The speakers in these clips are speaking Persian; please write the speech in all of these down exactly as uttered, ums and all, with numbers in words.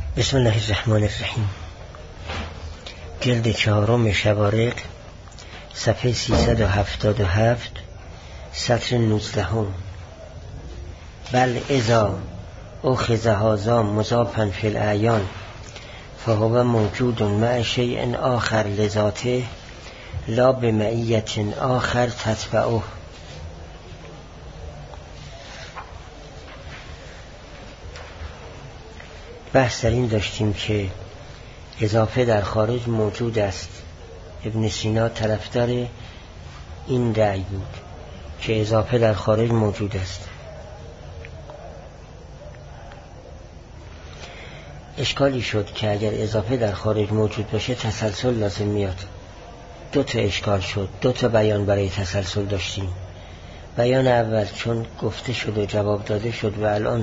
بسم الله الرحمن الرحیم. جلد چهارم شوارق، صفحه سیصد و هفتاد و هفت، سطر نوزدهم. بل اذا اخذ هذا مضافا فی الاعیان فهو موجود مع شیء آخر لذاته لا بمعیت آخر تتبعه. بحث در این داشتیم که اضافه در خارج موجود است. ابن سینا طرفدار این رأی بود که اضافه در خارج موجود است. اشکالی شد که اگر اضافه در خارج موجود باشه تسلسل لازم میاد. دو تا اشکال شد، دو تا بیان برای تسلسل داشتیم. بیان اول چون گفته شد و جواب داده شد و الان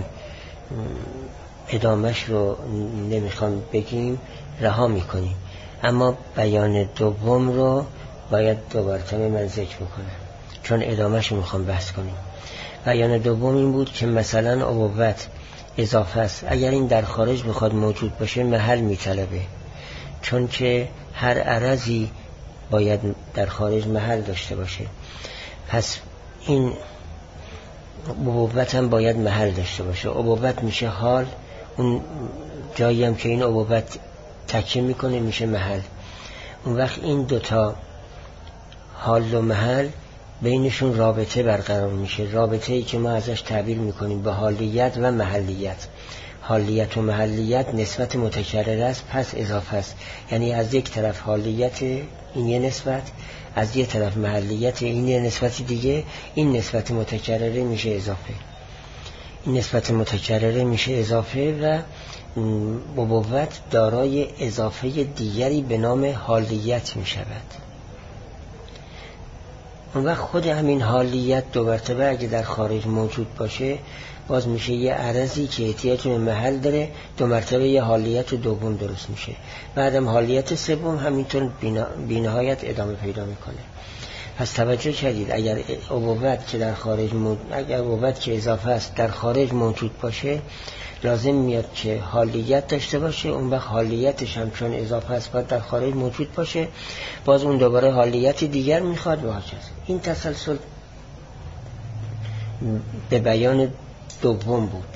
ادامش رو نمیخوام بگیم، رها میکنیم. اما بیان دوم رو باید دو مرتبه من ذکر بکنم چون ادامش رو میخوام بحث کنیم. بیان دوم این بود که مثلا ابوت اضافه است، اگر این در خارج بخواد موجود باشه محل میطلبه، چون که هر عرضی باید در خارج محل داشته باشه. پس این ابوت هم باید محل داشته باشه. ابوت میشه حال، اون جایی هم که این ابوت تکیه میکنه میشه محل. اون وقت این دوتا حال و محل بینشون رابطه برقرار میشه، رابطه ای که ما ازش تعبیر میکنیم به حالیت و محلیت. حالیت و محلیت نسبت متکرر است، پس اضافه است. یعنی از یک طرف حالیت این یه نسبت، از یک طرف محلیت این یه نسبت دیگه، این نسبت متکرره میشه اضافه. این نسبت متکرره میشه اضافه و ابوت دارای اضافه دیگری به نام حالیت میشود. اون وقت خود همین حالیت دو مرتبه اگه در خارج موجود باشه باز میشه یه عرضی که احتیاج به محل داره، دو مرتبه یه حالیت دوم درست میشه. بعدم حالیت سوم همینطور بی‌نهایت ادامه پیدا میکنه. پس توجه کردید اگر ابوت که در خارج موجود، اگر ابوت که اضافه است در خارج موجود باشه لازم میاد که حالیت داشته باشه. اون وقت حالیتش هم چون اضافه است باید در خارج موجود باشه، باز اون دوباره حالیت دیگر میخواد و هاچیز. این تسلسل به بیان دوم بود.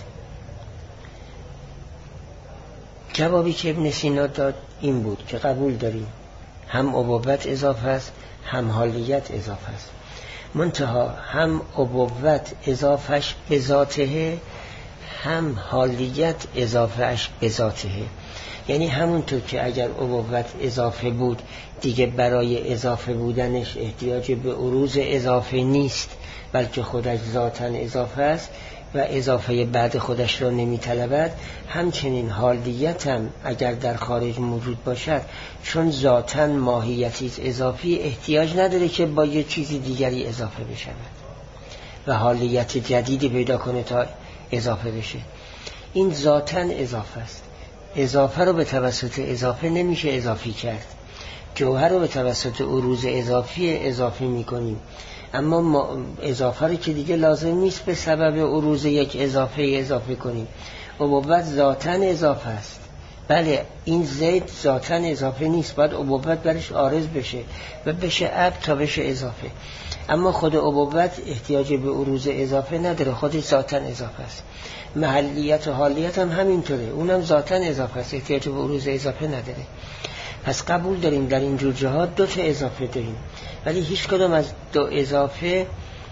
جوابی که ابن سینا داد این بود که قبول داریم هم ابوت اضافه است هم حالیت اضافه است، منتها هم ابوت اضافهش به ذاته هم حالیت اضافهش به ذاته. یعنی همونطور که اگر ابوت اضافه بود دیگه برای اضافه بودنش احتیاج به عروض اضافه نیست، بلکه خودش ذاتاً اضافه است و اضافه بعد خودش را نمی طلبد، همچنین حالیت هم اگر در خارج موجود باشد چون ذاتاً ماهیتی اضافی احتیاج نداره که با یه چیزی دیگری اضافه بشود و حالیت جدیدی پیدا کنه تا اضافه بشه. این ذاتاً اضافه است. اضافه رو به توسط اضافه نمیشه اضافی کرد. جوهر رو به توسط عروض اضافی اضافی میکنیم، اما ما اضافه رو که دیگه لازم نیست به سبب عروض یک اضافه اضافه کنیم. ابوت ذاتاً اضافه است. بله این زید ذاتاً اضافه نیست، باید ابوت برش عارض بشه و بشه اب تا بشه اضافه. اما خود ابوت احتیاج به عروض اضافه نداره، خودش ذاتاً اضافه است. محلیت و حالیت هم همینطوره، اونم ذاتاً اضافه است، احتیاج به عروض اضافه نداره. پس قبول داریم در این جور جهات دو تا اضافه داریم، ولی هیچ کدام از دو اضافه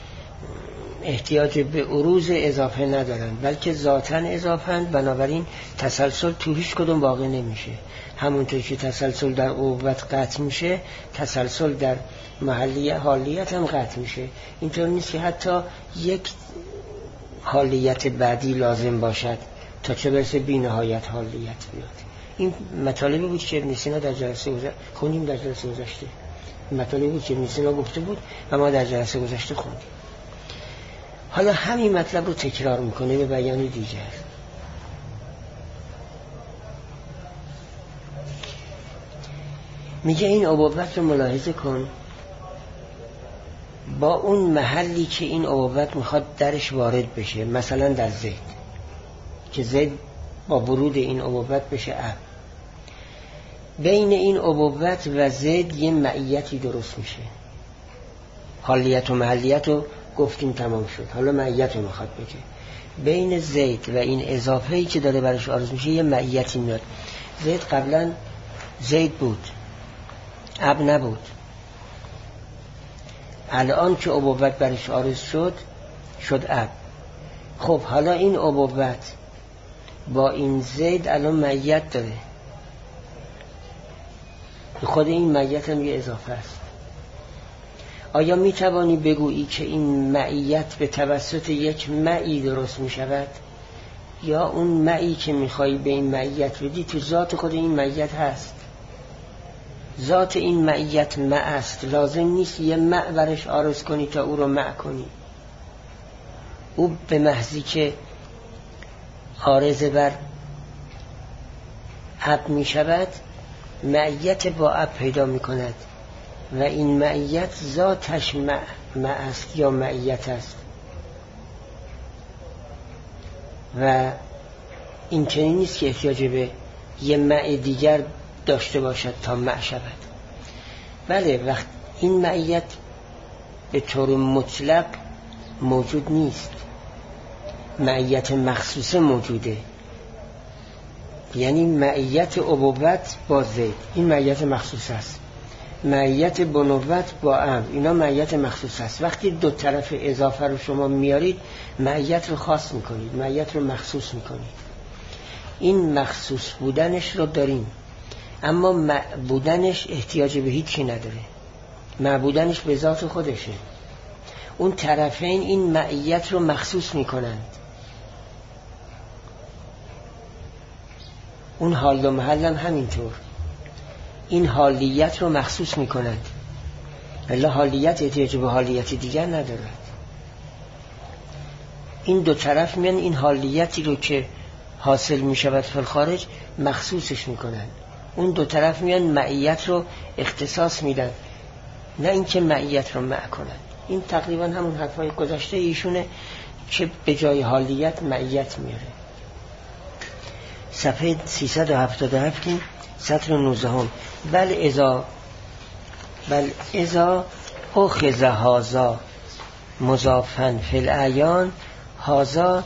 احتیاج به عروض اضافه ندارن، بلکه ذاتاً اضافه‌اند. بنابراین تسلسل تو هیچ کدوم واقع نمیشه. همونطور که تسلسل در ابوت قطع میشه، تسلسل در محلیت حالیت هم قطع میشه. اینطور نیست که حتی یک حالیت بعدی لازم باشد تا چه برسه بی نهایت حالیت بیاد. این مطالبی بود که ابن سینا در جلسه گذشته خوندیم. در جلسه گذشته مطالبی بود که ابن سینا گفته بود و ما در جلسه گذشته خوندیم. حالا همین مطلب رو تکرار میکنه به بیان دیگر. میگه این ابوت رو ملاحظه کن با اون محلی که این ابوت میخواد درش وارد بشه. مثلا در زید که زید با ورود این ابوت بشه اب. بین این ابوت و زید یه معیتی درست میشه. حالیت و محلیت رو گفتیم تمام شد، حالا معیت رو میخواد بگه. بین زید و این اضافه‌ای که داره برش آرز میشه یه معیتی میاد. زید قبلا زید بود، اب نبود. الان که ابوت برش آرز شد شد اب. خب حالا این ابوت با این زید الان معیت داره، خود این معیت هم یه اضافه است. آیا می توانی بگویی که این معیت به توسط یک معی درست می شود، یا اون معی که می خواهی به این معیت بدی تو ذات خود این معیت هست؟ ذات این معیت مع است، لازم نیست یه مع برش آرز کنی تا او رو مع کنی. او به محضی که آرز بر اب می شود معیت با اب پیدا می کند و این معیت ذاتش مع, مع است یا معیت است و این چنین نیست که احتیاج به یه مع دیگر داشته باشد تا مع شود. بله، وقت این معیت به طور مطلق موجود نیست، معیت مخصوصه موجوده، یعنی معیت ابوت با زید این معیت مخصوص است، معیت بنوت با امر اینا معیت مخصوص است. وقتی دو طرف اضافه رو شما میارید معیت رو خاص میکنید، معیت رو مخصوص میکنید. این مخصوص بودنش رو داریم، اما مع بودنش احتیاج به هیچی نداره، معبودنش به ذات خودشه. اون طرفین این معیت رو مخصوص میکنند، اون حال و محل هم همینطور این حالیت رو مخصوص میکنند، ولی حالیت احتیاج به حالیت دیگر ندارد. این دو طرف میان این حالیتی رو که حاصل میشود فی الخارج مخصوصش میکنند، اون دو طرف میان معیت رو اختصاص میدن، نه اینکه معیت رو مع کنند. این تقریبا همون حرفای گذشته ایشونه که به جای حالیت معیت میاره. صفحه سیصد و هفتاد و هفت سطر نوزده هم. بل ازا بل ازا اخذ هازا مضافن فی الاعیان، هازا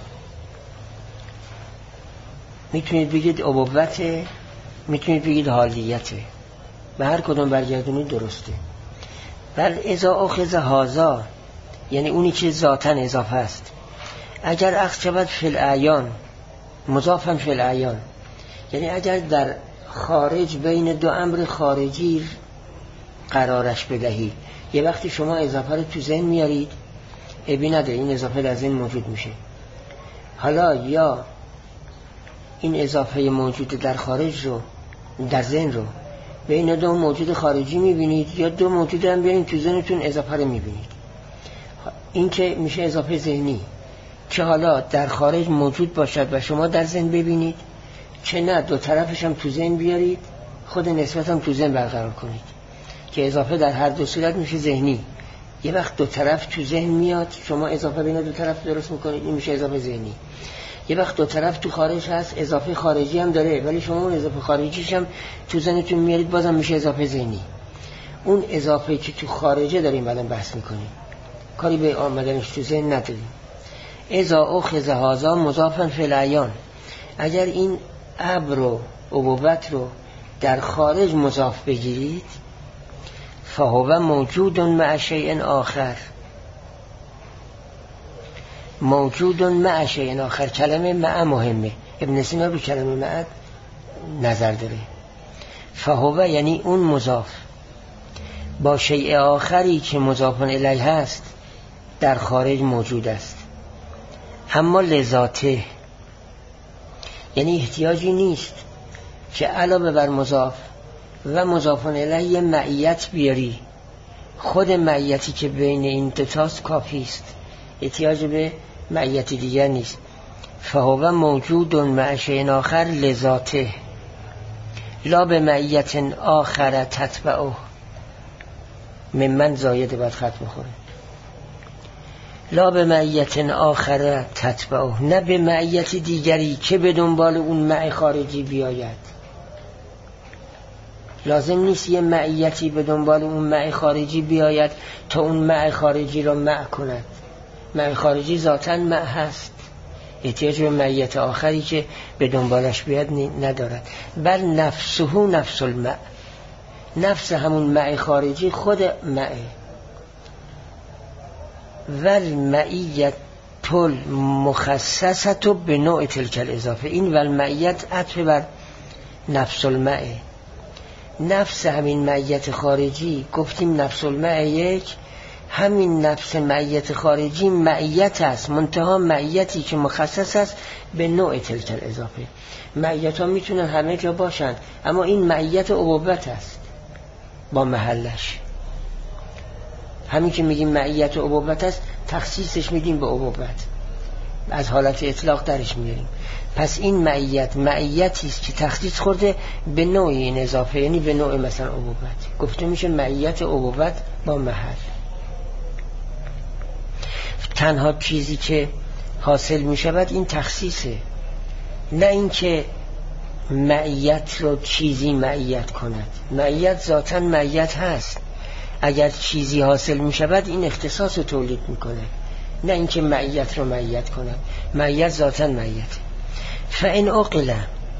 میتونید بگید ابوته، میتونید بگید حالیته، به هر کدوم برگردونید درسته. بل ازا اخذ هازا یعنی اونی که ذاتاً اضافه است، اگر اخذ شود فی الاعیان مضافن فی الاعیان، یعنی اگر در خارج بین دو امر خارجی قرارش بدهید. یه وقتی شما اضافه رو تو ذهن میارید ابی نداره، این اضافه در ذهن موجود میشه. حالا یا این اضافه موجود در خارج رو در ذهن رو بین دو موجود خارجی میبینید، یا دو موجود هم بیارید تو ذهنتون اضافه رو میبینید. این که میشه اضافه ذهنی که حالا در خارج موجود باشد و شما در ذهن ببینید، چه نه دو طرفش هم تو ذهن بیارید، خود نسبت هم تو ذهن برقرار کنید که اضافه در هر دو صورت میشه ذهنی. یه وقت دو طرف تو ذهن میاد شما اضافه بین دو طرف درست میکنید، این میشه اضافه ذهنی. یه وقت دو طرف تو خارج هست اضافه خارجی هم داره ولی شما اون اضافه خارجیش هم تو ذهنتون میارید، بازم میشه اضافه ذهنی. اون اضافه که تو خارجه داریم بعدم بحث میکنیم، کاری به آمدنش تو ذهن نداریم. اذا اخذ هذا مضافا فی الاعیان، اگر این ابر و ابوت رو در خارج مضاف بگیرید، فهو موجود مع شیء آخر، موجود مع شیء آخر. کلمه مع مهمه، ابن سینا رو کلمه مع نظر داره. فهو یعنی اون مضاف با شیء آخری که مضاف الیه هست در خارج موجود است، اما لذاته، یعنی احتیاجی نیست که علاوه بر مضاف و مضاف الیه معیت بیاری، خود معیتی که بین این دو تاست کافی است، احتیاج به معیت دیگر نیست. فهو موجود مع شیء آخر لذاته لا به معیت آخر تتبعه. ممن زاید باید خط بخوره. لا به معیت آخره تتبعه، نه به معیت دیگری که به دنبال اون معی خارجی بیاید. لازم نیست یه معیتی به دنبال اون معی خارجی بیاید تا اون معی خارجی را معی کند. معی خارجی ذاتاً معی هست، احتیاج به معیت آخری که به دنبالش بیاد ندارد. بل نفسه نفس المع، نفس همون معی خارجی خود معی. والمعیت تل مخصصت به نوع تلک الاضافه، این والمعیت عطف بر نفس المعی. نفس همین معیت خارجی، گفتیم نفس المعی یک، همین نفس معیت خارجی معیت است، منتها معیتی که مخصص است به نوع تلک الاضافه. معیت ها میتونن همه جا باشند، اما این معیت ابوت است با محلش. همین که میگیم معیت ابوت است، تخصیصش میدیم به ابوت، از حالت اطلاق درش میاریم. پس این معیت معیتی است که تخصیص خورده به نوع این اضافه، یعنی به نوع مثلا ابوت، گفته میشه معیت ابوت با محل. تنها چیزی که حاصل میشود این تخصیصه، نه اینکه معیت رو چیزی معیت کند. معیت ذاتاً معیت هست، اگر چیزی حاصل میشود این اختصاص رو تولید میکنه، نه اینکه معیت رو معیت کند. معیت ذاتاً معیت. فإن أقل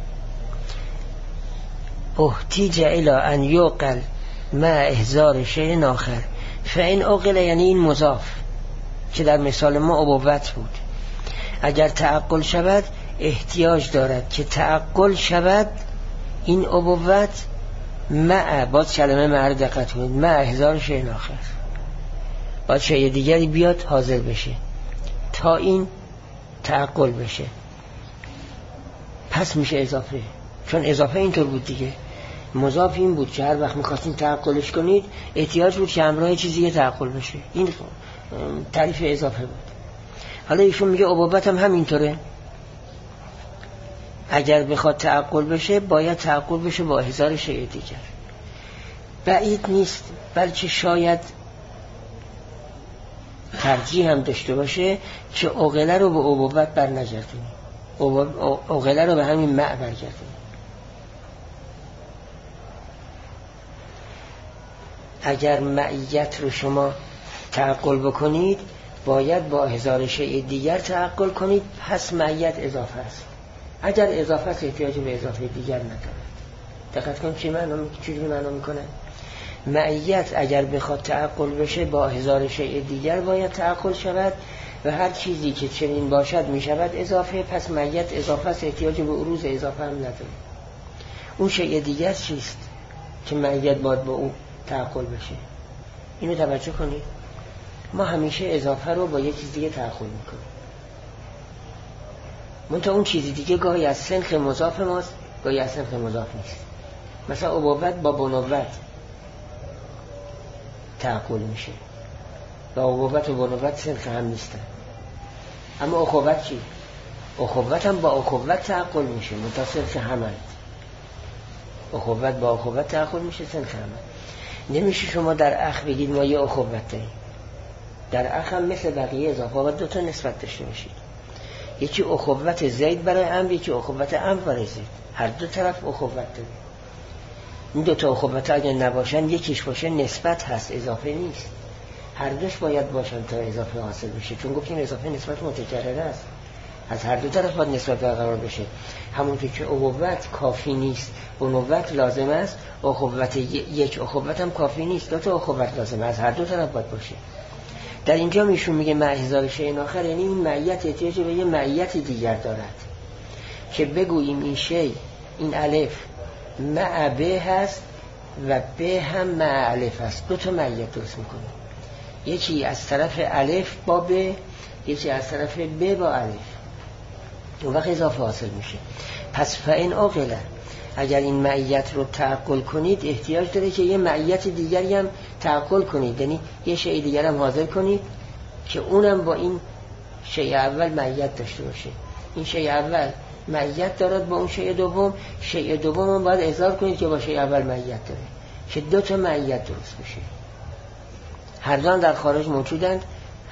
احتیج الى ان یقل مع احضار شیء آخر. فإن أقل یعنی این مضاف که در مثال ما ابوت بود، اگر تعقل شود احتیاج دارد که تعقل شود این ابوت مع، باز کلمه مع رو دقت کنید، مع احضار شیء آخر، باید شیء دیگری بیاد حاضر بشه تا این تعقل بشه، پس میشه اضافه. چون اضافه اینطور بود دیگه، مضاف این بود که هر وقت میخواستین تعقلش کنید احتیاج بود که همراه چیزی تعقل بشه، این تعریف اضافه بود. حالا ایشون میگه ابوت هم همینطوره، اگر بخواد تعقل بشه باید تعقل بشه با احضار شیء دیگر. بعید نیست، بلکه شاید ترجیح هم داشته باشه که عقله رو به ابوت بر نگردونی، عقله رو به همین مع برگردونی. اگر معیت رو شما تعقل بکنید باید با احضار شیء دیگر تعقل کنید، پس معیت اضافه است. اگر اضافه است احتیاج به اضافه دیگر ندارد. دقت کنید چی معنا چجوری معنا میکنه. معیت اگر بخواد تعقل بشه با احضار شیء دیگر باید تعقل شود و هر چیزی که چنین باشد میشود اضافه، پس معیت اضافه است، احتیاج به عروض اضافه هم نداره. اون شیء دیگر چیست که معیت باید با اون تعقل بشه؟ اینو توجه کنید. ما همیشه اضافه رو با یه چیز دیگه تعقل میکنیم، منتها اون چیزی دیگه گاهی از سنخ مضاف ماست، گاهی از سنخ مضاف نیست. مثلا ابوت با بنوت تعقل میشه، با ابوت و بنوت سنخ هم نیستن. اما اخوت چی؟ اخوت هم با اخوت تعقل میشه، منتها سنخ همند. اخوت با اخوت تعقل میشه، سنخ همند. نمیشه شما در اخ بگید ما یه اخوت داریم. در اخ هم مثل بقیه اضافه باید دو تا نسبت داشته باشید، یکی اخوت زید برای عمرو، یکی اخوت عمرو برای زید، هر دو طرف اخوت داره. این دو تا اخوت اگه نباشن یکیش باشه نسبت هست، اضافه نیست. هر دوش باید باشن تا اضافه حاصل بشه، چون گفتیم اضافه نسبت متکرر است، از هر دو طرف باید نسبت برقرار بشه. همونطور که اخوت کافی نیست بنوت لازم است، اخوت یک اخوت هم کافی نیست، دو تا اخوت لازم است، از هر دو طرف باید باشه. در اینجا میشون میگه مع احضار شیء آخر، یعنی این معیت احتیاج به یه معیت دیگر دارد که بگوییم این شیء، این الف مع ب هست و ب هم مع الف هست، دو تا معیت درست میکنه، یکی از طرف الف با ب، یکی از طرف ب با الف، اون وقت اضافه حاصل میشه. پس فإن أقل، اگر این معیت رو تعقل کنید احتیاج داره که یه معیت دیگری هم تعقل کنید، یعنی یه شیء دیگر هم حاضر کنید که اونم با این شیء اول معیت داشته باشه. این شیء اول معیت دارد با اون شیء دوم، شیء دوم هم باید اظهار کنید که با شیء اول معیت داره، که دو تا معیت درست بشه. هر دو در خارج موجودند،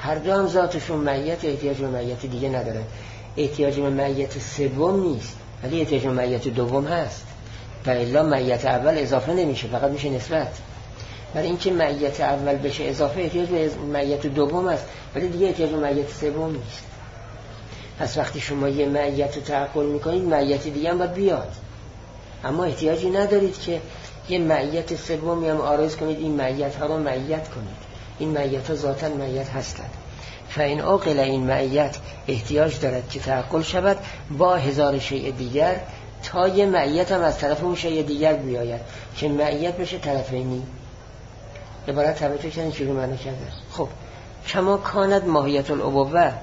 هر دو هم ذاتشون معیت، احتیاج به معیت دیگه ندارن. احتیاج به معیت سوم نیست ولی احتیاج به معیت دوم هست. و الا معیت اول اضافه نمیشه، فقط میشه نسبت. برای اینکه معیت اول بشه اضافه احتیاج به معیت دوم است ولی دیگه احتیاج به معیت سوم نیست. پس وقتی شما یه معیت رو تعقل میکنید معیت دیگه هم باید بیاد، اما احتیاجی ندارید که یه معیت سومی هم آرز کنید این معیت ها رو معیت کنید. این معیت ها ذاتاً معیت هستند. فإن عقل این معیت احتیاج دارد که تعقل شود با هزار شیء دیگر تا یه معیت هم از طرف اون شیء دیگر بیاید که معیت بشه طرفینی. عبارت توجه کردن چی رو معنی کرده؟ خب کما کاند ماهیت الابوه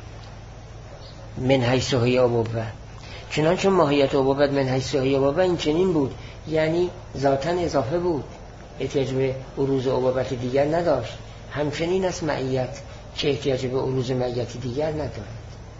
من حیث هی ابوه، چنانچه ماهیت ابوه من حیث هی ابوه این چنین بود، یعنی ذاتاً اضافه بود، احتیاج به عروض ابوت دیگر نداشت. همچنین است معیت که احتیاج به عروض معیت دیگر ندارد.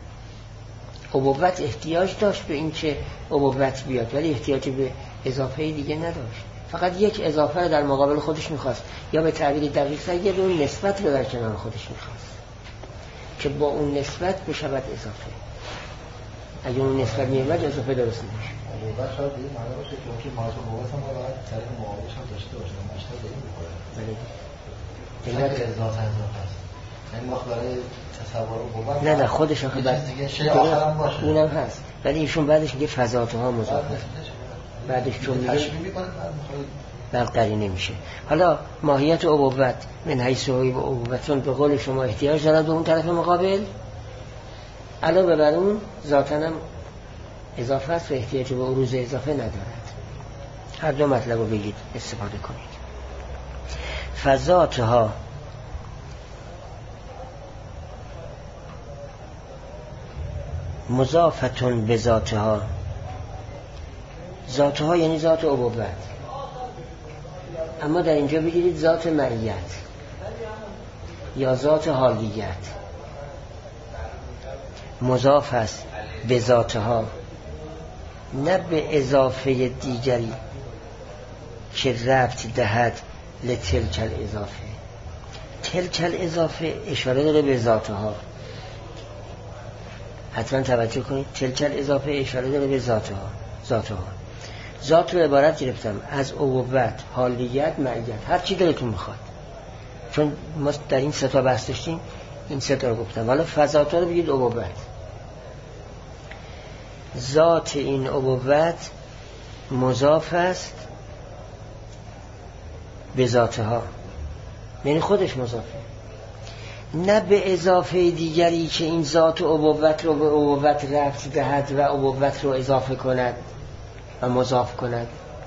ابوت احتیاج داشت به این که ابوت بیاد ولی احتیاج به اضافه دیگه نداشت، فقط یک اضافه رو در مقابل خودش میخواست، یا به تعبیر دقیق تر یه اون نسبت رو در کنار خودش میخواست که با اون نسبت بشود اضافه. اگه اون نسبت میومد اضافه درست نمیشه. ابوت شاید دیگه معنی باشه که ماهیت ابوت هم باید طریق مقابلش هم داشته باشه، مشتر دیگه میخوره. بله. خیلی اضافه اضافه است. یعنی وقت برای تصور ابوت نه نه خودش آخه بعد دیگه شی آخر هم باشه. اونم هست. ولی ایشون بعدش میگه فضاتها مضافه. بعدش چون میگه تشبیه میکنه بعد قرینه میشه. حالا ماهیت ابوت من حیث هی ابوتون به قول شما احتیاج دارد به اون طرف مقابل، علاوه بر اون ذاتاً هم اضافه است و احتیاج به عروض اضافه ندارد. هر دو مطلب رو بگید استفاده کنید. فضاتها مضافتون به ذاتها، ذاتها یعنی ذات ابوت، اما در اینجا بگیرید ذات معیت یا ذات حالیت مضاف است به ذاتها، نه به اضافه دیگری که ربط دهد لتلک الاضافه. تلک الاضافه اشاره داره به ذاتها، حتما توجه کنید. تلک الاضافه اشاره داره به ذاتها. ذاتها ذات رو عبارت گرفتم از ابوت، حالیت، معیت، هر چی دلتون میخواد، چون ما در این سه تا بحث داشتیم این سه تا رو گفتم. حالا فضاتها رو بگید ابوت. ذات این ابوت مضاف است به ذاتها، یعنی خودش مضافه، نه به اضافه دیگری که این ذات ابوت رو به ابوت رفت دهد و ابوت رو اضافه کند و مضاف کند.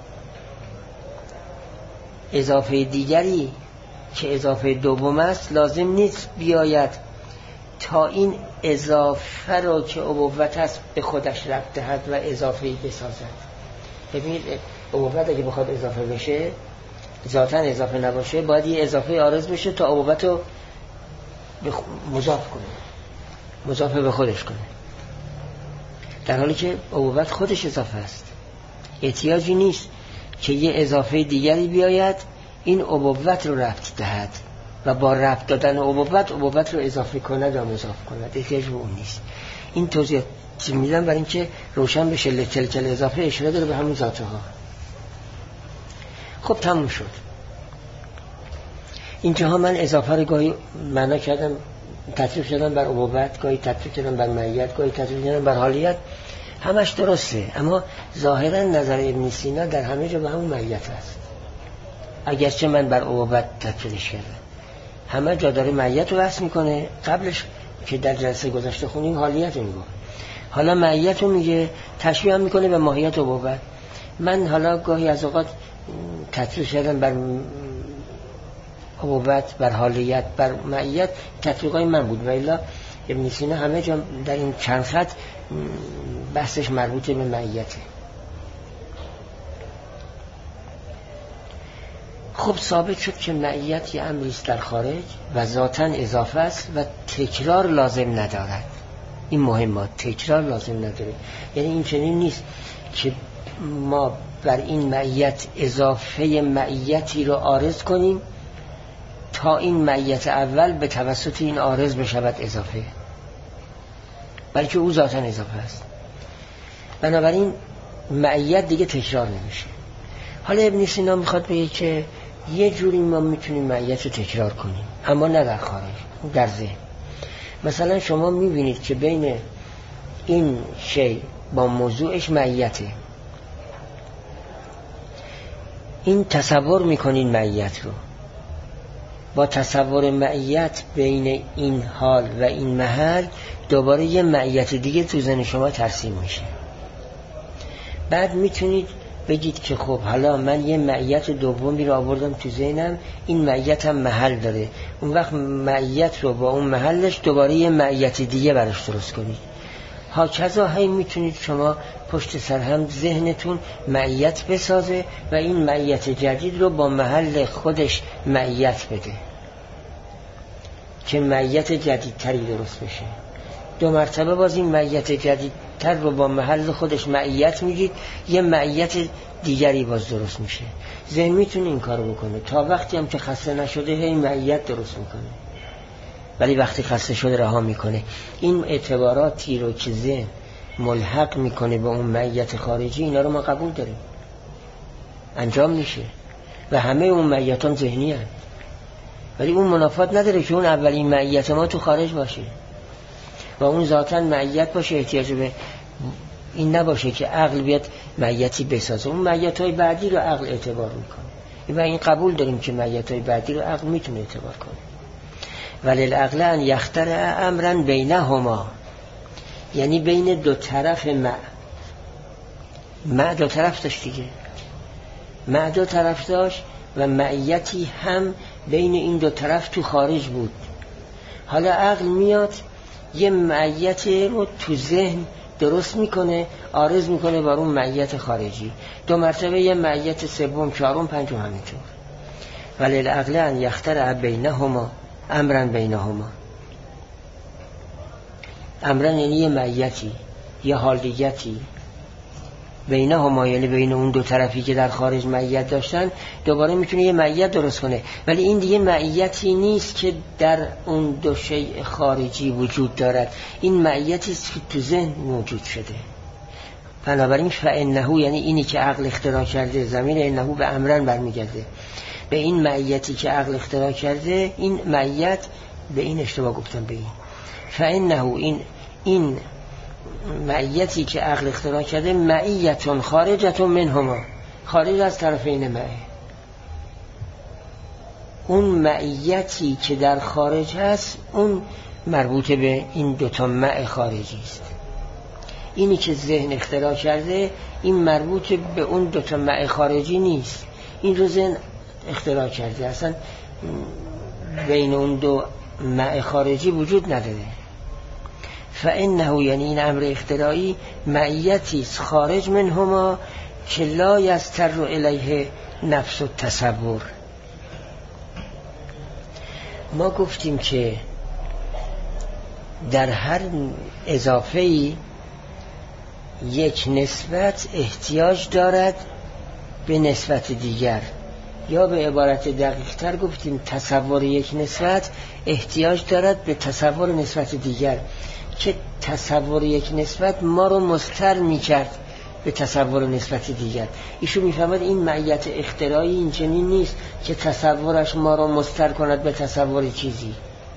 اضافه دیگری که اضافه دوم است لازم نیست بیاید تا این اضافه رو که ابوت است به خودش رفت دهد و اضافه‌ای بسازد. ببینید ابوت اگه بخواد اضافه بشه ذاتاً اضافه نباشه، باید یه اضافه عارض بشه تا ابوت رو مضاف کنه، مضافه به خودش کنه، در حالی که ابوت خودش اضافه است. احتیاجی نیست که یه اضافه دیگری بیاید این ابوت رو ربط دهد و با ربط دادن ابوت ابوت رو اضافه کند و مضاف کند. احتیاج به اون نیست. این توضیح میدم برای اینکه روشن بشه لتلک الاضافه اشاره داره به همون ذاتها. خب تموم شد. اینجاها من اضافه رو گاهی معنا کردم، تطبیق کردم بر ابوت، گاهی تطبیق کردم بر معیت، گاهی تطبیق کردم بر حالیت. همش درسته، اما ظاهرا نظر ابن سینا در همه جا به همون معیت است. اگرچه من بر ابوت تطبیقش کردم، همه جا داره معیت رو بحث میکنه. قبلش که در جلسه گذشته خونیم حالیت رو میگه، حالا معیت رو میگه، تشبیه هم میکنه به ماهیت ابوت. من حالا گاهی از اوقات تطبیق کردم بر ابوت، بر حالیت، بر معیت، تطبیقای من بود. و الا ابن سینا همه جا در این چند خط بحثش مربوط به معیته. خب ثابت شد که معیت یه امری است در خارج و ذاتاً اضافه است و تکرار لازم ندارد. این مهمه، تکرار لازم نداره. یعنی این چنین نیست که ما بر این معیت اضافه معیتی رو عارض کنیم تا این معیت اول به توسط این عارض بشود اضافه، بلکه او ذاتاً اضافه است. بنابراین معیت دیگه تکرار نمیشه. حالا ابن سینا میخواد بگه که یه جوری ما میتونیم معیت رو تکرار کنیم، اما نه در خارج، در ذهن. مثلا شما میبینید که بین این شی با موضوعش معیته، این تصور میکنین معیت رو، با تصور معیت بین این حال و این محل دوباره یه معیت دیگه تو ذهن شما ترسیم میشه. بعد میتونید بگید که خب حالا من یه معیت دومی رو آوردم تو ذهنم، این معیت هم محل داره، اون وقت معیت رو با اون محلش دوباره یه معیت دیگه براش درست کنید. هاکذا هی میتونید شما پشت سر هم ذهنتون معیت بسازه و این معیت جدید رو با محل خودش معیت بده که معیت جدیدتری درست بشه. دو مرتبه باز این معیت جدیدتر رو با محل خودش معیت میگید، یه معیت دیگری باز درست میشه. ذهن میتونه این کارو بکنه، تا وقتی هم که خسته نشده هی معیت درست میکنه، ولی وقتی خسته شده رها میکنه. این اعتباراتی رو که ذهن ملحق میکنه به اون معیت خارجی، اینا رو ما قبول داریم، انجام میشه و همه اون معیتان ذهنی هست، ولی اون منافات نداره که اون اولین معیت ما تو خارج باشه و اون ذاتاً معیت باشه، احتیاج به این نباشه که عقل بیاد معیتی بسازه. اون معیت‌های بعدی رو عقل اعتبار میکنه و این قبول داریم که معیت‌های بعدی رو عقل میتونه اعتبار کنه. ولی العقل ان یخترع امرا بینهما، یعنی بین دو طرف مع مع دو طرف داشت دیگه، مع دو طرف داشت و معیتی هم بین این دو طرف تو خارج بود. حالا عقل میاد یه معیت رو تو ذهن درست میکنه، عارض میکنه بر اون معیت خارجی، دو مرتبه یه معیت سوم، چهارم، پنجم، همینطور. ولی العقل ان یخترع بینهما امرا بینهما، امرا یعنی یه معیتی، یه حالیتی، بینهما یعنی بین اون دو طرفی که در خارج معیت داشتن دوباره میتونه یه معیت درست کنه، ولی این دیگه معیتی نیست که در اون دو شیء خارجی وجود دارد، این معیتی است که تو ذهن موجود شده. بنابراین فانه یعنی اینی که عقل اختراع کرده، ضمیر انه به امرن برمیگرده، به این معیتی که عقل اختراع کرده. این معیت به این اشتباه گفتم، به این فانه این این معیتی که عقل اختراع کرده معیتون خارجتون منهما، خارج از طرفین معه. اون معیتی که در خارج هست اون مربوط به این دوتا معه خارجی است. اینی که ذهن اختراع کرده این مربوط به اون دوتا معه خارجی نیست، این رو ذهن اختراع کرده، اصلا بین اون دو معه خارجی وجود نداره. فانه یعنی این امر اختراعی معیتی خارج منهما که لا یستر الیه نفس و تصور. ما گفتیم که در هر اضافه‌ای یک نسبت احتیاج دارد به نسبت دیگر، یا به عبارت دقیق تر گفتیم تصور یک نسبت احتیاج دارد به تصور نسبت دیگر، که تصور یک نسبت ما رو مضطر می‌کرد به تصور نسبت دیگر. ایشون می‌فهمد این معیت اختراعی این چنین نیست که تصورش ما رو مضطر کند به تصور چیزی،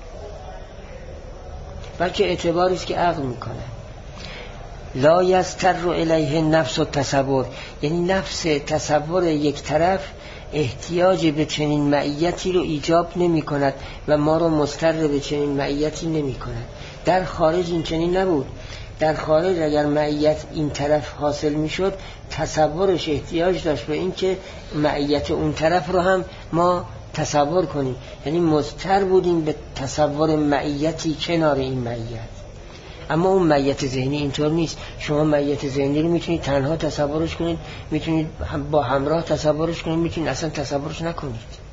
بلکه اعتباری است که عقل می‌کنه. لا یستر الیه نفس و تصور، یعنی نفس تصور یک طرف احتیاج به چنین معیتی رو ایجاب نمی کند و ما رو مضطر به چنین معیتی نمی کند. در خارج این چنین نبود. در خارج اگر معیت این طرف حاصل می شد تصورش احتیاج داشت به این که معیت اون طرف رو هم ما تصور کنیم، یعنی مضطر بودیم به تصور معیتی کنار این معیت. اما اون معیت ذهنی اینطور نیست. شما معیت ذهنی رو میتونید تنها تصورش کنید، میتونید با همراه تصورش کنید، میتونید اصلا تصورش نکنید.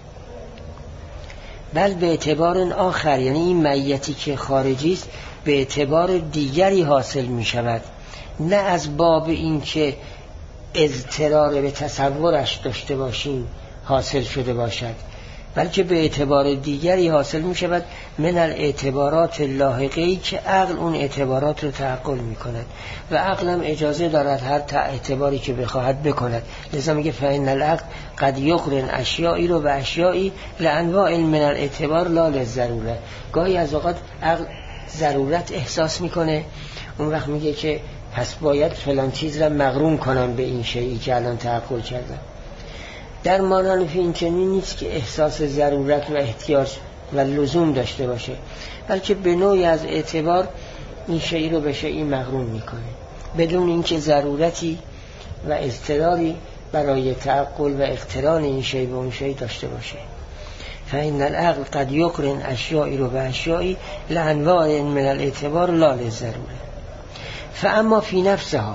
بل به اعتبار آخر، یعنی این معیتی که خارجی است به اعتبار دیگری حاصل میشود، نه از باب این که اضطرار به تصورش داشته باشیم حاصل شده باشد، بلکه به اعتبار دیگری حاصل می شود من الاعتبارات لاحقه‌ای که عقل اون اعتبارات رو تعقل می کند و عقل هم اجازه دارد هر اعتباری که بخواهد بکند. لذا میگه فإن العقل قد یقرن اشیائی رو به اشیائی لانواع من الاعتبار لا للضروره. گاهی از اوقات عقل ضرورت احساس میکنه، اون وقت میگه که پس باید فلان چیز را مقرون کنم به این شیئی که الان تعقل کردم. در مانانفی این چنین نیست که احساس ضرورت و احتیاج و لزوم داشته باشه، بلکه به نوعی از اعتبار این شیئی رو به شیئی مقرون میکنه بدون اینکه ضرورتی و اضطراری برای تعقل و اقتران این شیء به اون شیء داشته باشه. فإن العقل قد یقرن اشیائی رو به اشیائی لانواع من الاعتبار لا للضروره. فاما فی نفسها،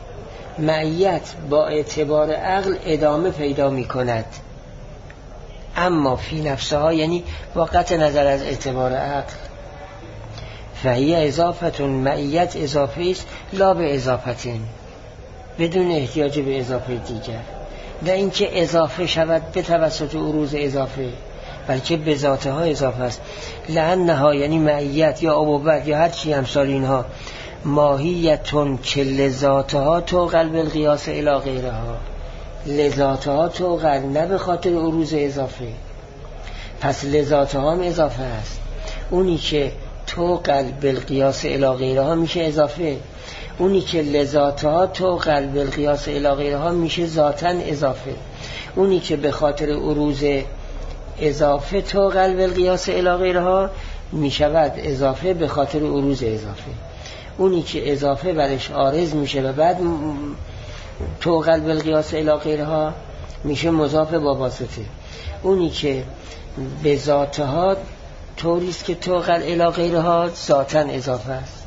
معیت با اعتبار عقل ادامه پیدا می کند. اما فی نفسها یعنی با قطع نظر از اعتبار عقل، فهی اضافتون، معیت اضافه است لا به اضافتین، بدون احتیاج به اضافه دیگر. نه اینکه اضافه شود به توسط عروض اضافه، بلکه به ذاتها اضافه است. لانها یعنی معیت یا ابوت یا هر چی امثال اینها، ماهیتون که لذاتها تو قلب القیاس الی غیرها، لذاتها تو قلب نه به خاطر عروض اضافه، پس لذاتها هم اضافه است. اونی که تو قلب القیاس الی غیرها میشه اضافه، اونی که لذاتها تو قلب القیاس الی غیرها میشه ذاتاً اضافه. اونی که به خاطر عروض اضافه تو قلب القیاس الی غیرها میشود اضافه به خاطر عروض اضافه. اونی که اضافه برش عارض میشه و بعد تو قلب القیاس الی غیرها میشه مضاف با واسطه. اونی که به ذاتها طوریست که تو قلب الی غیرها ذاتاً اضافه است.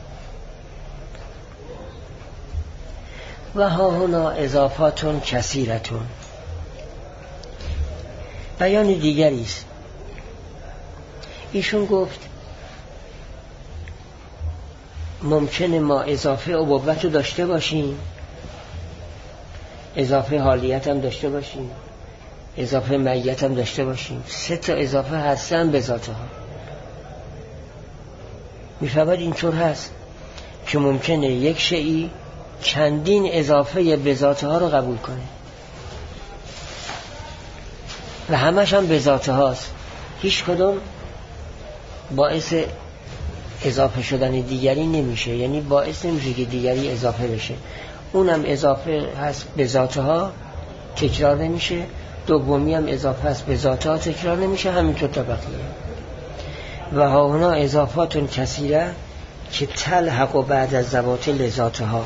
و ها هنا اضافاتون کثیرتون. بیان دیگری است. ایشون گفت ممکنه ما اضافه ابوت رو داشته باشیم، اضافه حالیت هم داشته باشیم، اضافه معیت هم داشته باشیم. سه تا اضافه هستن به ذاتها. میفهمد اینطور هست که ممکنه یک شیئی چندین اضافه به ذاتها رو قبول کنه و همش هم به ذاتهاست، هیچ کدوم باعث اضافه شدن دیگری نمیشه، یعنی باعث نمیشه که دیگری اضافه بشه. اونم اضافه هست به ذاتها، تکرار نمیشه. دومی هم اضافه هست به ذاتها، تکرار نمیشه. همینطور تا بقیه. و ها هنا اضافاتون کثیره که تلحق و بعد از ذوات لذاتها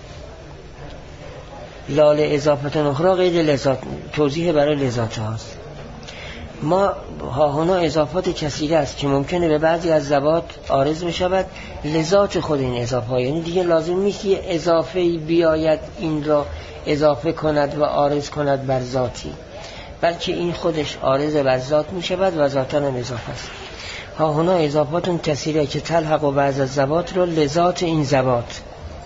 لال اضافتون اخرى قید لذات، توضیح برای لذات هاست. ما ها هنا اضافات کثیره است که ممکنه به بعضی از ذوات عارض بشود لذات خود این اضافه ها، یعنی دیگه لازم نیست یه اضافه بیاید این را اضافه کند و عارض کند بر ذاتی، بلکه این خودش عارض بر ذات می شود و ذاتاً هم اضافه است. ها هنا اضافاتون کثیره که تلحق و بعض از ذوات را لذات این ذوات.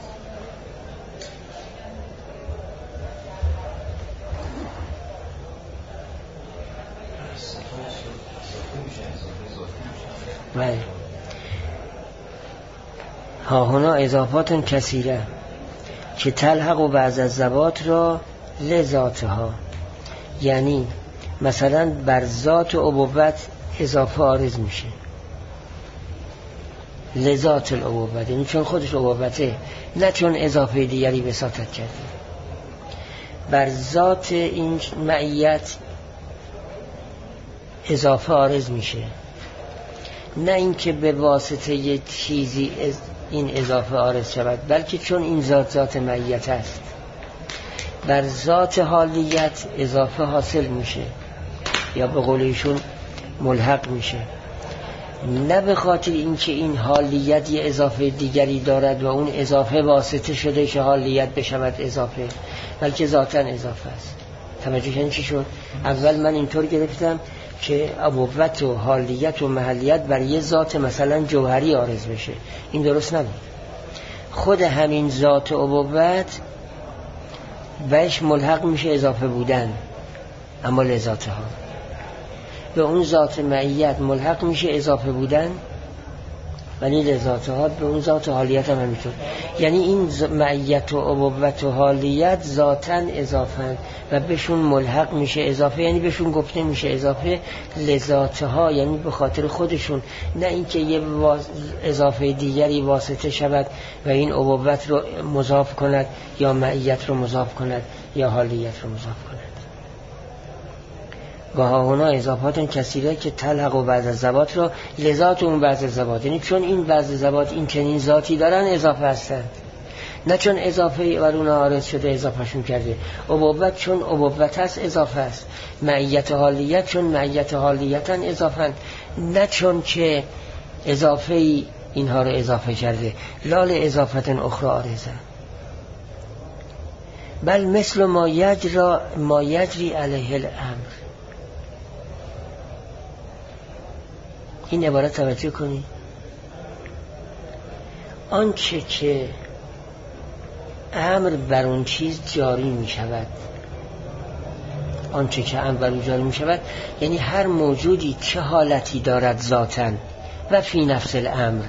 بله. ها هنا اضافات کثیره که تلحق و بعض از ذوات را لذاتها، یعنی مثلا بر ذات ابوت اضافه عارض میشه، لذات الابوت، یعنی چون خودش ابوته، نه چون اضافه دیگری وساطت کرده. بر ذات این معیت اضافه عارض میشه، نه اینکه به واسطه یه چیزی این اضافه عارض شود، بلکه چون این ذات ذات معیت است. بر ذات حالیت اضافه حاصل میشه یا به قول ایشون ملحق میشه، نه به خاطر اینکه این حالیت یه اضافه دیگری دارد و اون اضافه واسطه شده که حالیت بشود اضافه، بلکه ذاتاً اضافه است. توجه کنید چی شد؟ اول من اینطور گرفتم که ابوت و حالیت و محلیت بر یه ذات مثلا جوهری عارض بشه، این درست نبود. خود همین ذات ابوت بهش ملحق میشه اضافه بودن، اما لذاتها. به اون ذات معیت ملحق میشه اضافه بودن، ولی لذاتها به اون ذات حالیت هم همینطور. یعنی این معیت و ابوت و حالیت ذاتاً اضافن و بهشون ملحق میشه اضافه، یعنی بهشون گفته میشه اضافه لذاتها، یعنی به خاطر خودشون، نه اینکه یه اضافه دیگری واسطه شود و این ابوت رو مضاف کند یا معیت رو مضاف کند یا حالیت رو مضاف کند. گاه هنا اضافات کثیره که تلحق و بعض الذوات را لذات اون بعض الذوات، یعنی چون این بعض الذوات این چنین ذاتی دارن اضافه هستند، نه چون اضافه بر اون عارض شده اضافهشون کرده. ابوت چون ابوت هست اضافه است، معیت حالیت چون معیت حالیتن اضافه، نه چون که اضافه اینها رو اضافه کرده. لال اضافت اخرى عارضه، بل مثل ما یجری ما یجری علیه الامر. این عبارت توجه کنید، آنچه که امر بر اون چیز جاری می شود، آنچه که امر بر اون جاری می شود یعنی هر موجودی چه حالتی دارد ذاتاً و فی نفس الامر،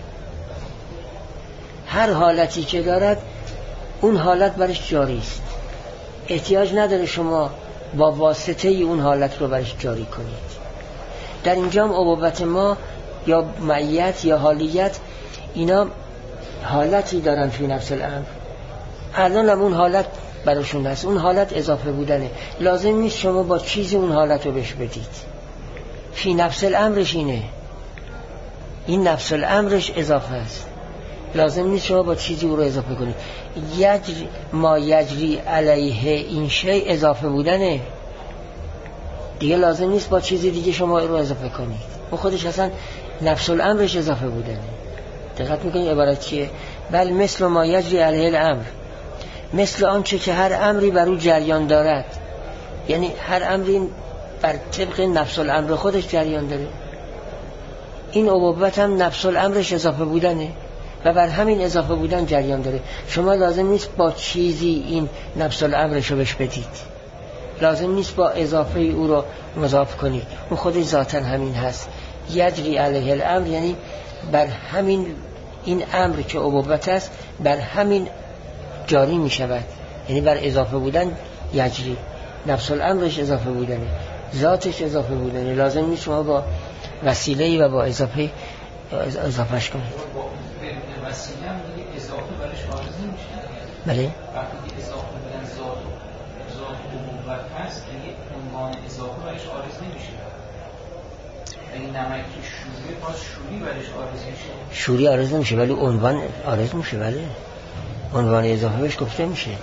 هر حالتی که دارد اون حالت برش جاری است، احتیاج نداره شما با واسطه اون حالت رو برش جاری کنید. در اینجا هم ابوت ما یا معیت یا حالیت اینا حالتی دارن فی نفس الامر، الان هم اون حالت براشون هست، اون حالت اضافه بودنه، لازم نیست شما با چیزی اون حالت رو بهش بدید. فی نفس الامرش اینه، این نفس الامرش اضافه است، لازم نیست شما با چیزی او رو اضافه کنید. یجری ما یجری علیه این شی اضافه بودنه دیگه، لازم نیست با چیزی دیگه شما رو اضافه کنید، اون خودش اصلا نفس الامرش اضافه بودنه. دقت میکنید عبارت چیه؟ بل مثل ما یجری علیه الامر، مثل آنچه که هر امری بر او جریان دارد، یعنی هر امری بر طبق نفس الامر خودش جریان داره. این ابوت هم نفس الامرش اضافه بودنه و بر همین اضافه بودن جریان داره. شما لازم نیست با چیزی این نفس الامرش رو بهش بدید، لازم نیست با اضافه او رو مضاف کنید، اون خودش ذاتاً همین هست. یجری علیه الامر یعنی بر همین این امر که ابوت است بر همین جاری می شود، یعنی بر اضافه بودن یجری، نفس الامرش اضافه بودنه، ذاتش اضافه بودنه، لازم نیست شما با وسیله‌ای و با اضافه اضافهش کنید. وسیله هم دیگه اضافه برش عارض نمیشه. بله. وقتی اضافه بودن ذات ذات ابوت هست دیگه عنوان اضافه برش عارض نمیشه. این نمکی شوری باز شوری برش عارض میشه. شوری عارض نمیشه ولی عنوان عارض میشه. بله. عنوان اضافه بهش گفته میشه.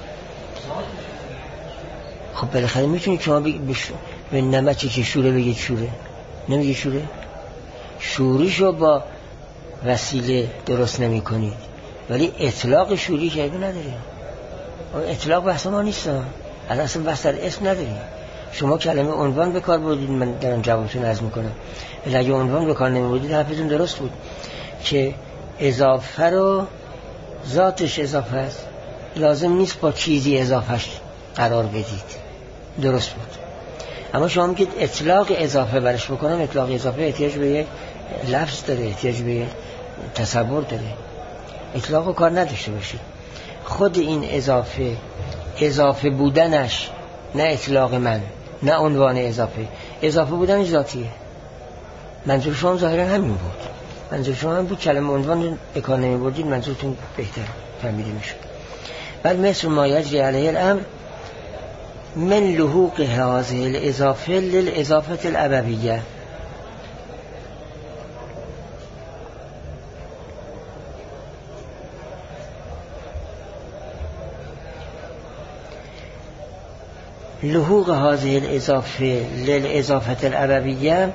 خب بالاخره میتونید شما بگید به نمکی که شوره بگید شوره، نمیگید شوره؟ شوریشو با وسیله درست نمی کنید، ولی اطلاق شوری که نداریم. اطلاق بحث ما نیست، الان اصلا بحث در اسم نداریم. شما کلمه عنوان به کار بردید، من دارم جوابتون عرض میکنم، ولی اگه عنوان به کار نمی بردید حرفتون درست بود که اضافه رو ذاتش اضافه است، لازم نیست با چیزی اضافهش قرار بدید، درست بود. اما شما میگید اطلاق اضافه برش بکنم، اطلاق اضافه احتیاج به یک لفظ داره، احتیاج به تصور داره، اطلاق و کار نداشته باشید. خود این اضافه اضافه بودنش، نه اطلاق من، نه عنوان اضافه، اضافه بودنش ذاتیه. منظور شما ظاهرا همین بود، منظور شما هم بود کلمه عنوان به کار نمی بردید، منظورتون بهتر فهمیده میشد. بل مثل ما یجری علیه الامر من لحوق هذه الاضافه للاضافه الابویه. لحوق هذه الاضافه للاضافه الابویه،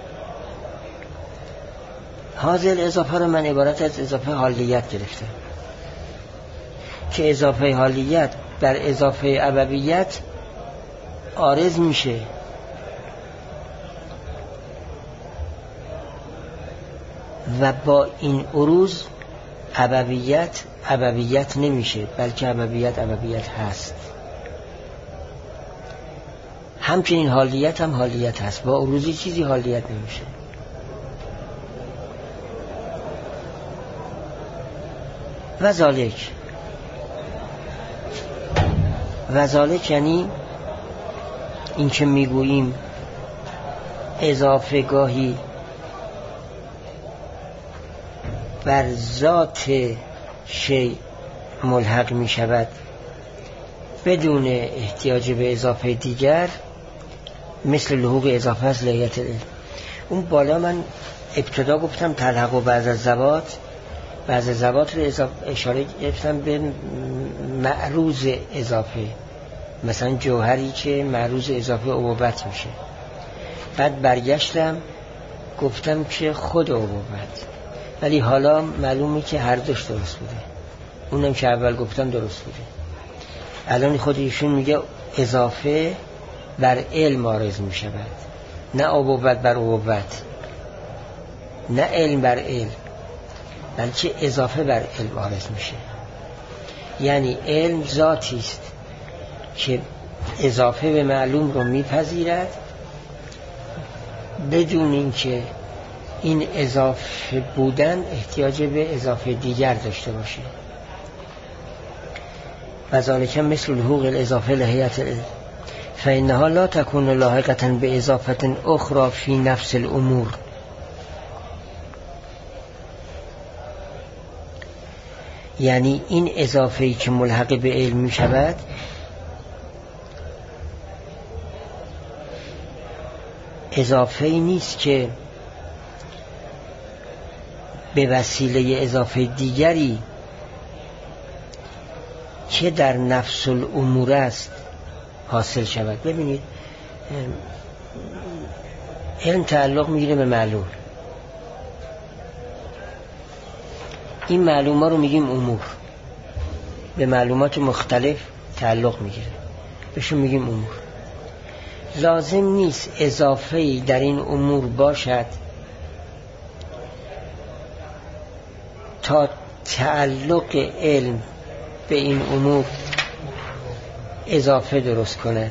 هذه الاضافه رو من عبارت از اضافه حالیت گرفتم که اضافه حالیت بر اضافه ابویت عارض میشه و با این عروض ابویت ابویت نمیشه، بلکه ابویت ابویت هست. همچنین حالیت هم حالیت هست، با عروضی چیزی حالیت نمیشه. و ذالک و ذالک یعنی این که میگوییم اضافه گاهی بر ذات شیء ملحق می شود بدون احتیاج به اضافه دیگر، مثل لحوق اضافه از لهیت العلم. اون بالا من ابتدا گفتم تلحق و بعض از زوات، بعض از زوات رو اشاره گرفتم به معروض اضافه، مثلا جوهری که معروض اضافه ابوبت میشه. بعد برگشتم گفتم که خود ابوبت، ولی حالا معلومه که هر دوش درست بوده، اونم که اول گفتم درست بوده. الان خود ایشون میگه اضافه بر علم عارض میشود، نه ابوبت بر ابوبت، نه علم بر علم، بلکه اضافه بر علم عارض میشه. یعنی علم ذاتی است که اضافه به معلوم رو میپذیرد بدون اینکه این اضافه بودن احتیاج به اضافه دیگر داشته باشه. و ذالک مثل لحوق الاضافه لهیت العلم فانها لا تكون لاحقة باضافة اخرى في نفس الامور. یعنی این اضافه‌ای که ملحق به علم می شود اضافه‌ای نیست که به وسیله اضافه دیگری که در نفس الامور است حاصل شود. ببینید علم تعلق میگیره به معلوم، این معلومات رو میگیم امور، به معلومات مختلف تعلق میگیره، بهشون میگیم امور. لازم نیست اضافه‌ای در این امور باشد تا تعلق علم به این امور اضافه درست کند،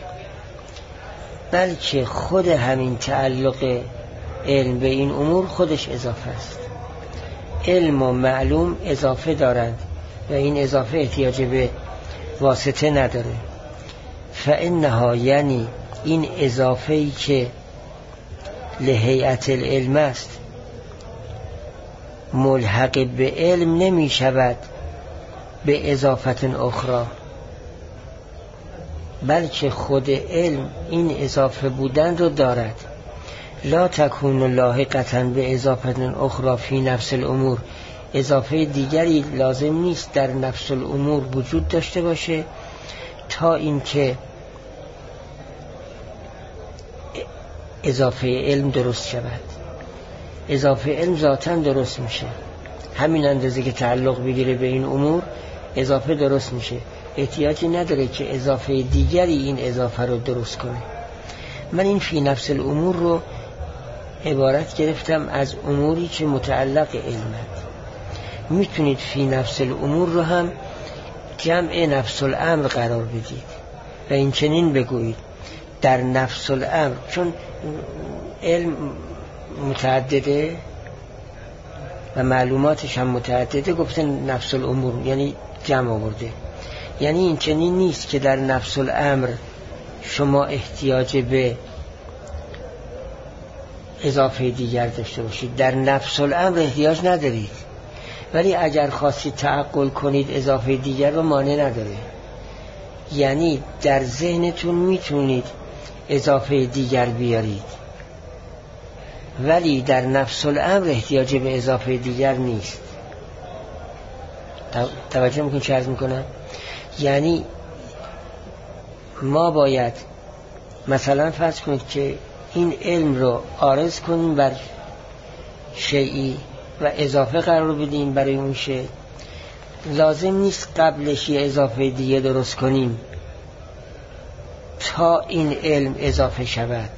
بلکه خود همین تعلق علم به این امور خودش اضافه است. علم و معلوم اضافه دارند و این اضافه احتیاج به واسطه نداره. فانها یعنی این اضافه‌ای که لهیئت العلم است ملحق به علم نمی شود به اضافت اخرى، بلکه خود علم این اضافه بودن رو دارد. لا تکون لاحقة به اضافت اخرى فی نفس الامور، اضافه دیگری لازم نیست در نفس الامور وجود داشته باشه تا اینکه اضافه علم درست شود. اضافه علم ذاتاً درست میشه، همین اندازه که تعلق بگیره به این امور اضافه درست میشه، احتیاجی نداره که اضافه دیگری این اضافه رو درست کنه. من این فی نفس الامور رو عبارت گرفتم از اموری که متعلق علمند. میتونید فی نفس الامور رو هم جمع نفس الامر قرار بدید و این چنین بگویید در نفس الامر، چون علم متعدده و معلوماتش هم متعدده، گفتن نفس الامور یعنی جمع آورده. یعنی این چنین نیست که در نفس الامر شما احتیاج به اضافه دیگر داشته باشید، در نفس الامر احتیاج ندارید، ولی اگر خواستید تعقل کنید اضافه دیگر رو مانع نداره. یعنی در ذهنتون میتونید اضافه دیگر بیارید، ولی در نفس الامر احتیاج به اضافه دیگر نیست. توجه میکنید چه عرض میکنم؟ یعنی ما باید مثلا فرض کنید که این علم رو عارض کنیم بر شیئی و اضافه قرار بدیم برای اون شیء، لازم نیست قبلش یه اضافه دیگه درست کنیم تا این علم اضافه شود.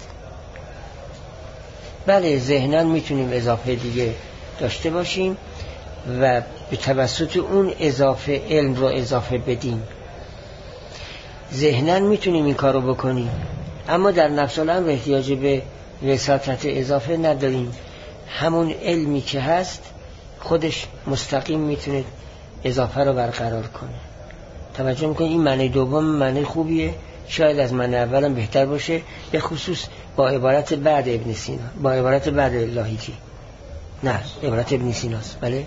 بله ذهناً میتونیم اضافه دیگه داشته باشیم و به توسط اون اضافه علم رو اضافه بدیم، ذهناً میتونیم این کارو بکنیم، اما در نفس الامر احتیاج به وساطت اضافه نداریم. همون علمی که هست خودش مستقیم میتونه اضافه رو برقرار کنه. توجه میکنید این معنی دوم معنی خوبیه، شاید از معنی اولم بهتر باشه، به خصوص با عبارت بعد ابن سینا، با عبارت بعد لاهیجی. نه عبارت ابن سیناست. بله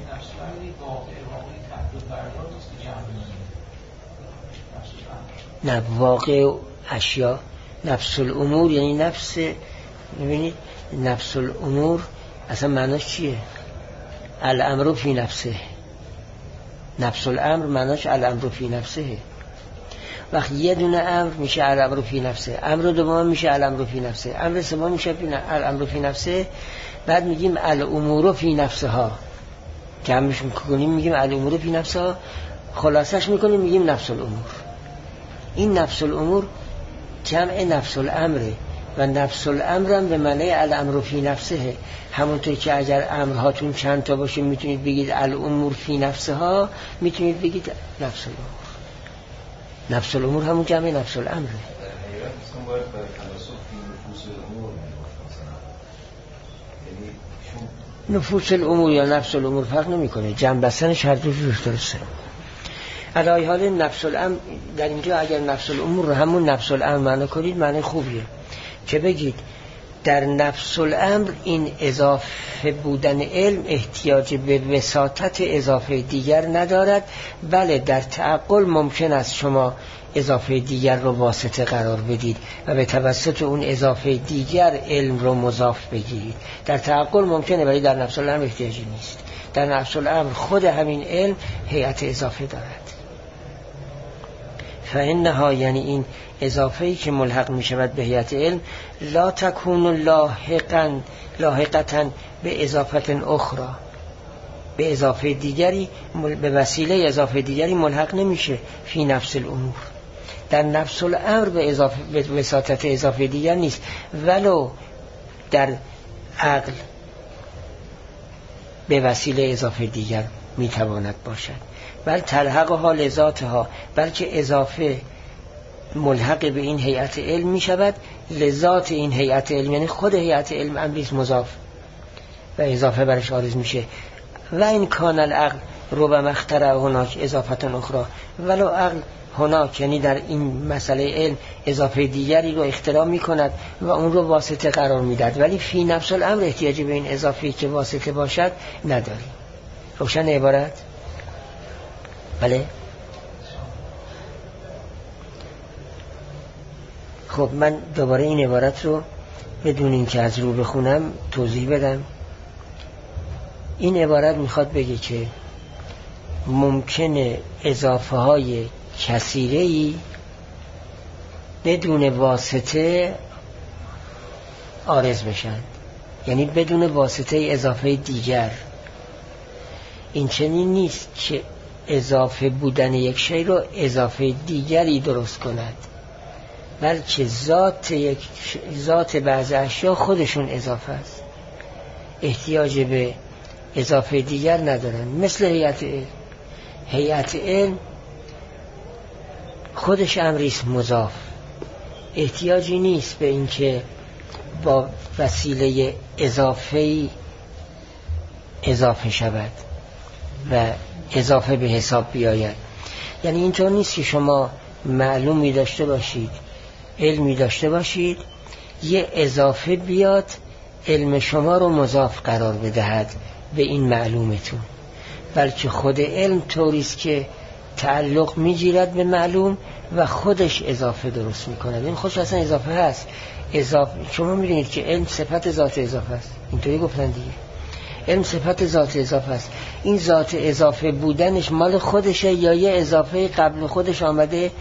نه واقع اشیا، نفس الامور یعنی نفس، ببینید نفس الامور اصلا معناش چیه؟ الامر فی نفسه. نفس الامر معناش الامر فی نفسه. وقتی یه دونه امر میشه الامر فی نفسه، امر دوم میشه الامر فی نفسه، امر سوم میشه الامر فی نفسه، بعد میگیم الامور فی نفسها، جمعش میکنیم میگیم الامور فی نفسها، خلاصش میکنیم میگیم نفس الامور. این نفس الامور جمع نفس الامره و نفس الامر هم به معنی الامر فی نفسه. همونطور که اگر امرهاتون چند تا باشه میتونید بگید الامور فی نفسها، میتونید بگید نفس الامور. نفس الامور همون جمع نفس الامره. نفوس الامور یا نفس الامور فرق نمیکنه، جمع بستنش هر دو جور درسته. علای حال نفس الامر در اینجا اگر نفس الامور رو همون نفس الامر معنی کنید معنی خوبیه، که بگید در نفس الامر این اضافه بودن علم احتیاج به وساطت اضافه دیگر ندارد، بله در تعقل ممکن است شما اضافه دیگر رو واسطه قرار بدید و به توسط اون اضافه دیگر علم رو مضاف بگیرید. در تعقل ممکنه ولی در نفس الامر احتیاجی نیست. در نفس الامر خود همین علم هیئت اضافه دارد. فإنها یعنی این اضافه‌ای که ملحق می شود به هیئت علم لا تکون لاحقاً لاحقتاً به اضافت اخرى، به اضافه دیگری به وسیله اضافه دیگری ملحق نمیشه فی نفس الامور. در نفس الامر به اضافه به وساطت اضافه دیگر نیست، ولو در عقل به وسیله اضافه دیگر میتواند باشد. بل تلحقها لذاتها، بلکه اضافه ملحق به این هیئت علم می شود لذات این هیئت علم، یعنی خود هیئت علم امریز مضاف و اضافه برش عارض میشه. و این کان العقل ربما اخترع هناک اضافت اخرى، ولو عقل هناک یعنی در این مسئله علم اضافه دیگری رو اختراع می کند و اون رو واسطه قرار می داد، ولی فی نفس الامر احتیاجی به این اضافه که واسطه باشد نداری. روشن عبارت؟ بله. خب من دوباره این عبارت رو بدون این که از رو بخونم توضیح بدم. این عبارت میخواد بگه که ممکنه اضافه های کثیره‌ای بدون واسطه عارض بشن، یعنی بدون واسطه اضافه دیگر. این چنین نیست که اضافه بودن یک شی رو اضافه دیگری درست کند، بلکه ذات یک ذات بعض اشیا خودشون اضافه است، احتیاج به اضافه دیگر ندارن. مثل هیئت علم، هیئت علم خودش امریست مضاف، احتیاجی نیست به اینکه با وسیله اضافه‌ای اضافه شود و اضافه به حساب بیاید. یعنی اینطور نیست که شما معلومی داشته باشید، علمی داشته باشید، یه اضافه بیاد علم شما رو مضاف قرار بدهد به این معلومتون، بلکه خود علم طوریست که تعلق میگیرد به معلوم و خودش اضافه درست میکند. این خودش اصلا اضافه هست. اضافه شما میدونید که علم صفت ذات اضافه است، اینطوری گفتن دیگه. علم صفت ذات اضافه است. این ذات اضافه بودنش مال خودشه یا یه اضافه قبل خودش آمده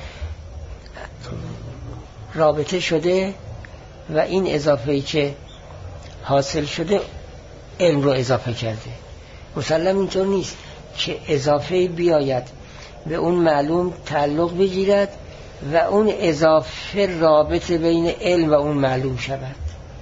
رابطه شده و این اضافه‌ای که حاصل شده علم رو اضافه کرده. مسلم اینطور نیست که اضافه بیاید به اون معلوم تعلق بگیرد و اون اضافه رابطه بین علم و اون معلوم شود.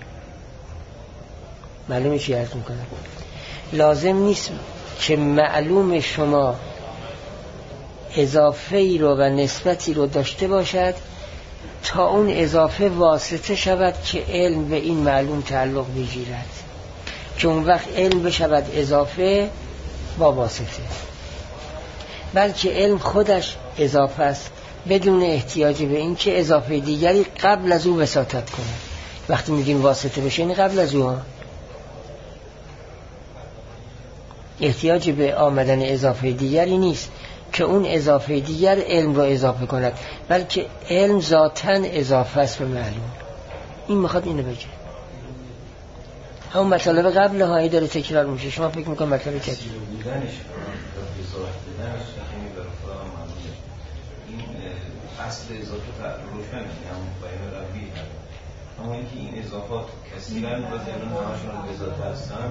معلومه چی عرض میکنم؟ لازم نیست که معلوم شما اضافه‌ای رو و نسبتی رو داشته باشد تا اون اضافه واسطه شود که علم به این معلوم تعلق بگیرد، که اون وقت علم بشود اضافه با واسطه. بلکه علم خودش اضافه است بدون احتیاج به این که اضافه دیگری قبل از او وساطت کنه. وقتی میگیم واسطه بشه این قبل از او، احتیاج به آمدن اضافه دیگری نیست که اون اضافه دیگر علم رو اضافه کند، بلکه علم ذاتاً اضافه است به معلوم. این میخواد اینو بگه. همون مطالب قبل هایی داره تکرار میشه. شما فکر میکنم مطالب تکرار بودنش این اصل اضافه روشن میشه، همون بیان ربی هست. اما اینکه این اضافات کثیراً باز اینا همشون به ذات هستن،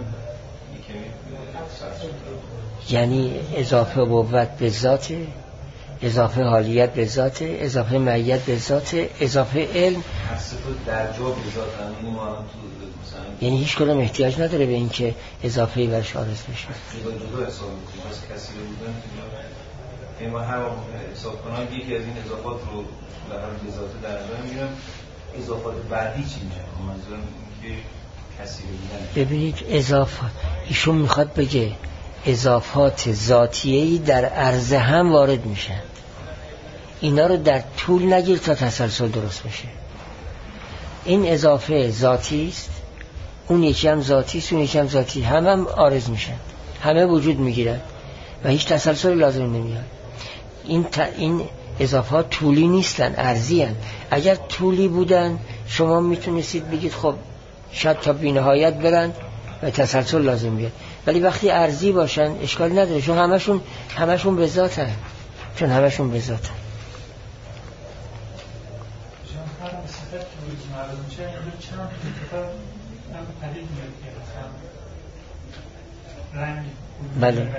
یعنی اضافه ابوت به ذات، اضافه حالیت به ذات، اضافه معیت به ذات، اضافه علم هر سه تا درجا به ذات هم. ما تو یعنی هیچ کدام احتیاج نداره به این که اضافه‌ای برش عارض بشه. جدا جدا حساب می‌کنیم. بس کسی رو بودن که این ما هر حساب کنم یکی از این اضافات رو در حال به ذات درجا میگیرم، اضافات بعدی چی میشه؟ منظورم که کسی رو بودن. ببینید اضافه ایشون میخواد بگه اضافات ذاتیه‌ای در عرض هم وارد میشن. اینا رو در طول نگیر تا تسلسل درست بشه. این اضافه ذاتی است، اون یکی هم ذاتی است، اون یکی هم ذاتی، همه هم عارض میشن، همه وجود میگیرن و هیچ تسلسل لازم نمیاد. این ت... این اضافات طولی نیستن، عرضی هن. اگر طولی بودن شما میتونستید بگید خب شاید تا بی‌نهایت برن و تسلسل لازم بیاد، ولی وقتی عرضی باشن اشکال نداره، چون همشون همشون به ذاتن، چون همشون به ذاتن. بله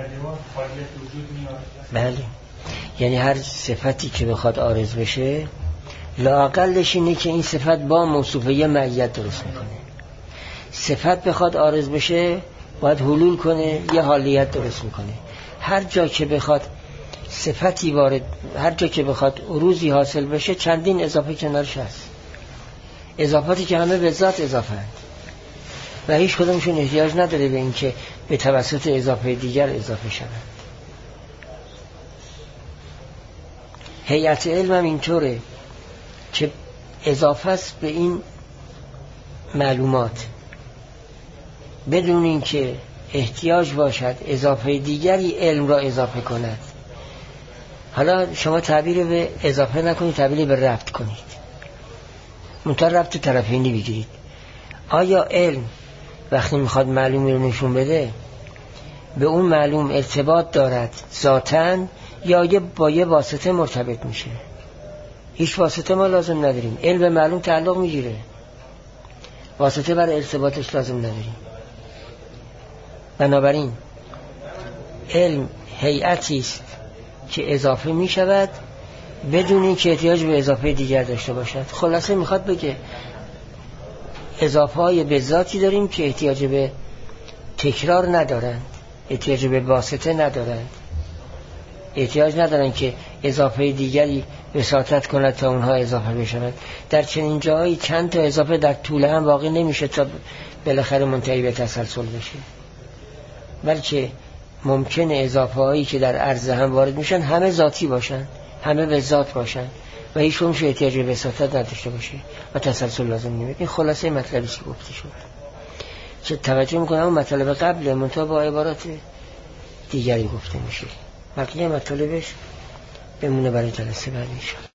بله، یعنی هر صفتی که بخواد عارض بشه لااقلش اینه که این صفت با موصوفه یه معیت درست میکنه. صفت بخواد عارض بشه باید حلول کنه، یه حالیت درست میکنه. هر جا که بخواد صفتی وارد، هر جا که بخواد عروضی حاصل بشه چندین اضافه کنارش هست، اضافاتی که همه به ذات اضافه هست و هیچ کدومشون احتیاج نداره به این که به توسط اضافه دیگر اضافه شود. هیئت علم هم اینطوره که اضافه است به این معلومات بدون این که احتیاج باشد اضافه دیگری علم را اضافه کند. حالا شما تعبیر به اضافه نکنید، تعبیر به ربط کنید، منتها ربط طرفینی بگیرید. آیا علم وقتی میخواد معلومی رو نشون بده به اون معلوم ارتباط دارد ذاتاً یا یه با یه واسطه مرتبط میشه؟ هیچ واسطه ما لازم نداریم، علم به معلوم تعلق میگیره، واسطه برای ارتباطش لازم نداریم. بنابراین علم هیئتی است که اضافه میشود بدون این که احتیاج به اضافه دیگر داشته باشد. خلاصه میخواد بگه اضافه های به ذاتی داریم که احتیاج به تکرار ندارند، احتیاج به واسطه ندارند، احتیاج ندارن که اضافه دیگری وساطت کند تا اونها اضافه بشوند. در چنین جایی چند تا اضافه در طول هم واقع نمیشه تا بالاخره منتهی به تسلسل بشه، بلکه ممکنه اضافه هایی که در عرض هم وارد میشن همه ذاتی باشن، همه به ذات باشن و هیچ کدومش احتیاج به وساطت نداشته باشه و تسلسل لازم نمیاد. این خلاصه مطلبی که گفته شد. چه توجه میکنم اون مطلب قبل منتها با عبارات دیگری گفته میشه، بقیه مطالبش بمونه برای جلسه بعد.